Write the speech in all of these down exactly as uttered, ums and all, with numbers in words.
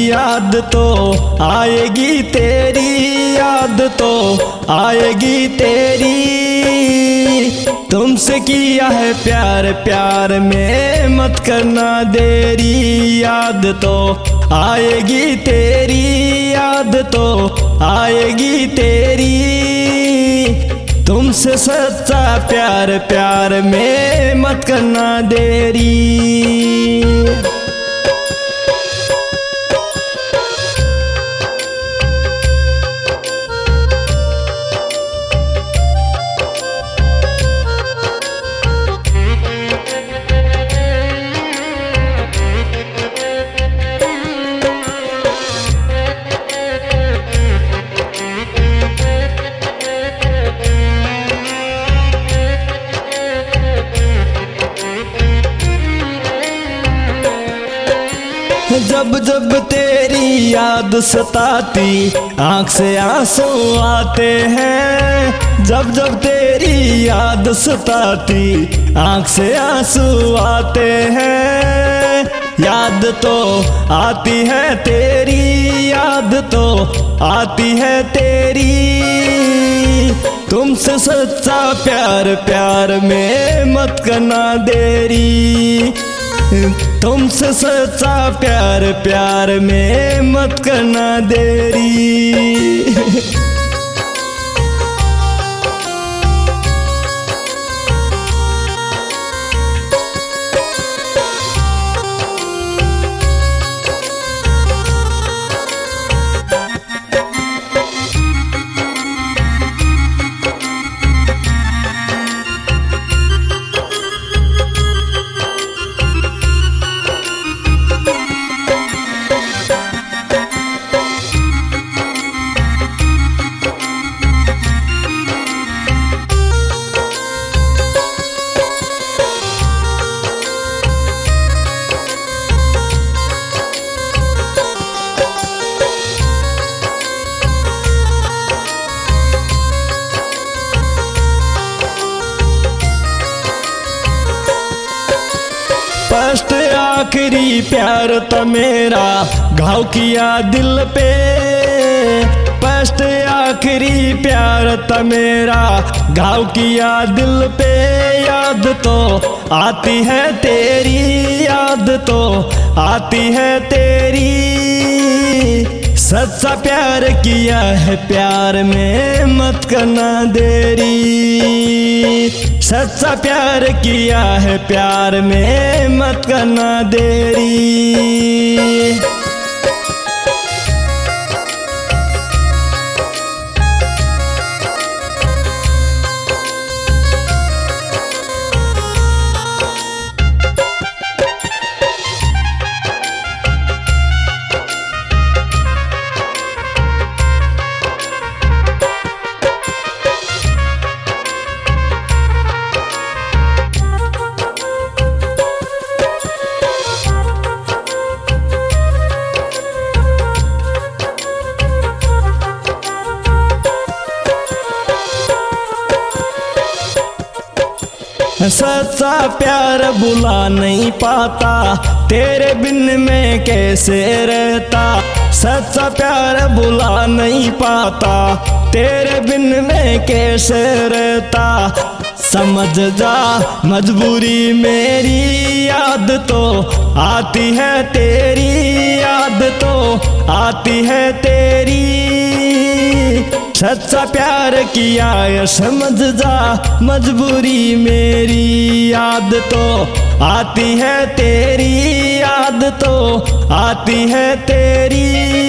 याद तो आएगी तेरी, याद तो आएगी तेरी। तुमसे किया है प्यार, प्यार में मत करना देरी। याद तो आएगी तेरी, याद तो आएगी तेरी। तुमसे सच्चा प्यार, प्यार में मत करना देरी। जब जब तेरी याद सताती आँख से आंसू आते हैं। जब जब तेरी याद सताती आँख से आंसू आते हैं। याद तो आती है तेरी, याद तो आती है तेरी। तुमसे सच्चा प्यार, प्यार में मत करना देरी। तुमसे सच्चा प्यार, प्यार में मत करना देरी। फर्स्ट आखिरी प्यार था मेरा, घाव किया दिल पे। फर्स्ट आखिरी प्यार था मेरा, घाव किया दिल पे। याद तो आती है तेरी, याद तो आती है तेरी। सच्चा प्यार किया है, प्यार में मत करना देरी। सच्चा प्यार किया है, प्यार में मत करना देरी। सच्चा प्यार बुला नहीं पाता, तेरे बिन में कैसे रहता। सच्चा प्यार बुला नहीं पाता, तेरे बिन में कैसे रहता। समझ जा मजबूरी मेरी, याद तो आती है तेरी, याद तो आती है तेरी। सच्चा प्यार किया है, समझ जा मजबूरी मेरी। याद तो आती है तेरी, याद तो आती है तेरी।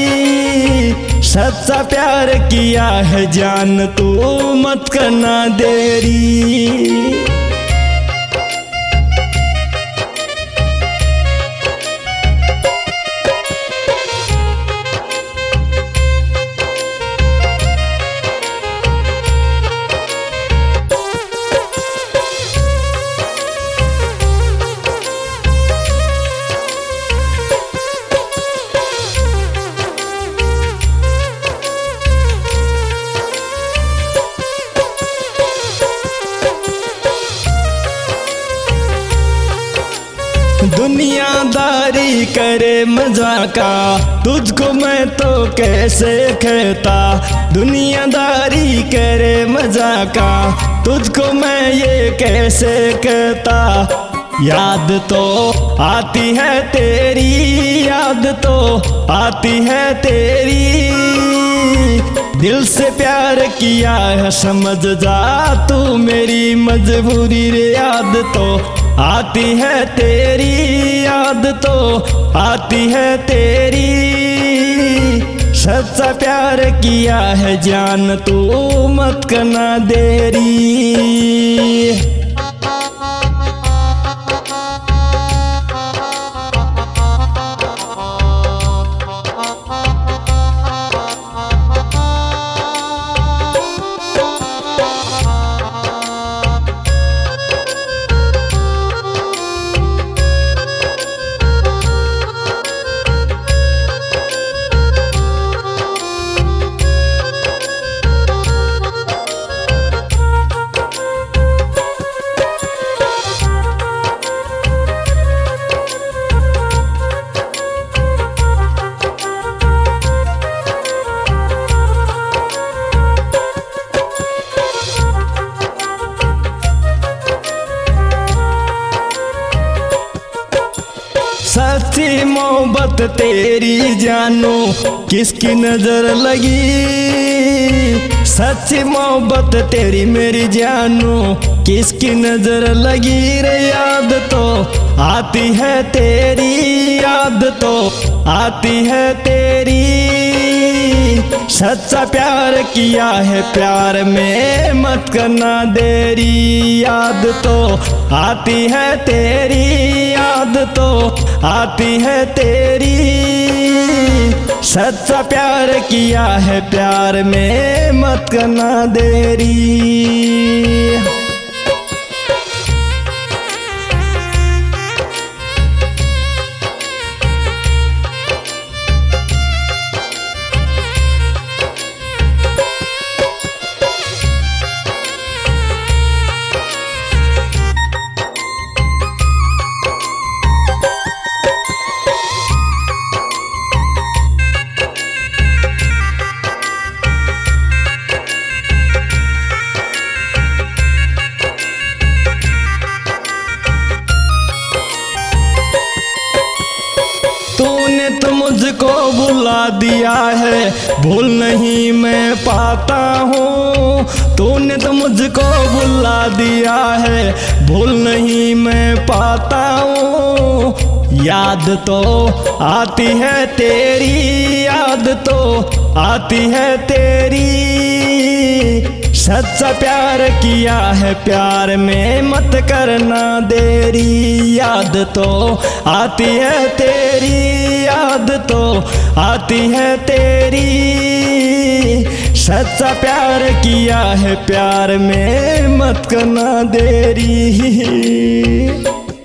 सच्चा प्यार किया है जान, तू मत करना देरी। का, तुझको मैं तो कैसे कहता, दुनियादारी करे मजा का, तुझको मैं ये कैसे कहता। याद तो आती है तेरी, याद तो आती है तेरी, दिल से प्यार किया है समझ जा तू मेरी मजबूरी रे। याद तो आती है तेरी, याद तो आती है तेरी, सच्चा प्यार किया है जान तू मत करना देरी। सच्ची मोहब्बत तेरी जानो किसकी नजर लगी, सच्ची मोहब्बत तेरी मेरी जानो किसकी नजर लगी रे। याद तो आती है तेरी, याद तो आती है तेरी, सच्चा प्यार किया है प्यार में मत करना देरी। याद तो आती है तेरी, याद तो आती है तेरी, सच्चा प्यार किया है प्यार में मत करना देरी। तूने तो मुझको बुला दिया है, भूल नहीं मैं पाता हूँ, तूने तो मुझको बुला दिया है, भूल नहीं मैं पाता हूँ। याद तो आती है तेरी, याद तो आती है तेरी, सच्चा प्यार किया है प्यार में मत करना देरी। याद तो आती है तेरी, याद तो आती है तेरी, सच्चा प्यार किया है प्यार में मत करना देरी।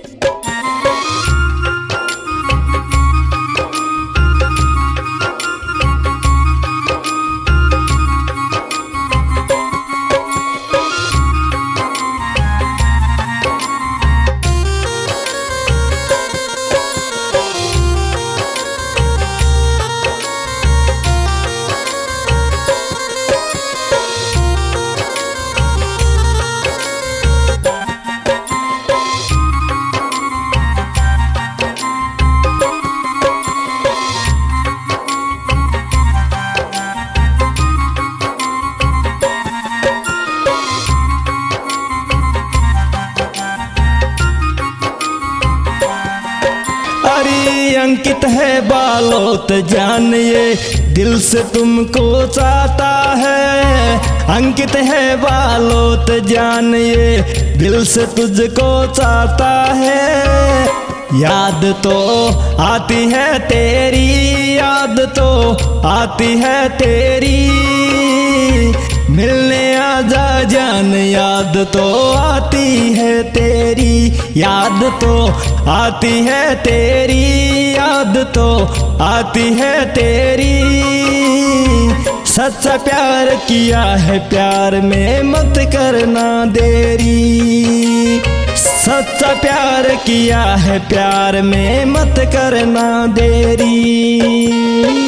अंकित है बालोत जान ये दिल से तुमको चाहता है, अंकित है बालोत जान ये दिल से तुझको चाहता है। याद तो आती है तेरी, याद तो आती है तेरी, मिलने आजा जान याद तो आती है तेरी, याद तो आती है तेरी, याद तो आती है तेरी, सच्चा प्यार किया है प्यार में मत करना देरी। सच्चा प्यार किया है, प्यार में मत करना देरी।